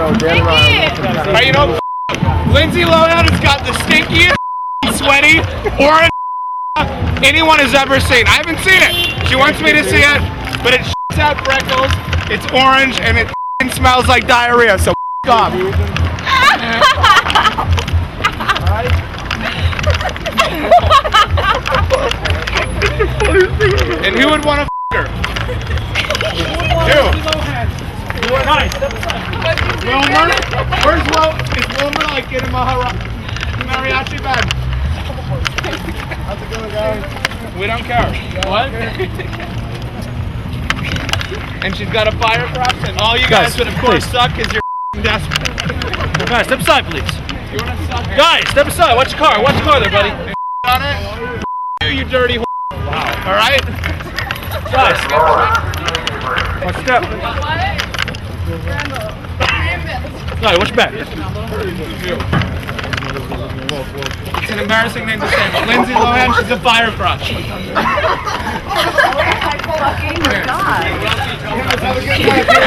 Alright, you know, Lindsay Lohan has got the stinkiest, sweaty, orange anyone has ever seen. I haven't seen it. She wants me to see it, but it shits out freckles, it's orange, and it smells like diarrhea, so off. And who would want to her? Who? Nice. Wilmer? Where's Wilmer? Is Wilmer like in a mariachi band? How's it going, guys? We don't care. What? And she's got a firecracker, and all you guys would of course suck because you're desperate. Guys, step aside, please. You wanna suck? Guys, step aside. Watch your car. Watch your car there, buddy. On it? You dirty whore. Wow. Alright? Guys. Watch your step. No, watch your back. It's an embarrassing name to say, but Lindsay Lohan, she's a fire crotch. Oh my God.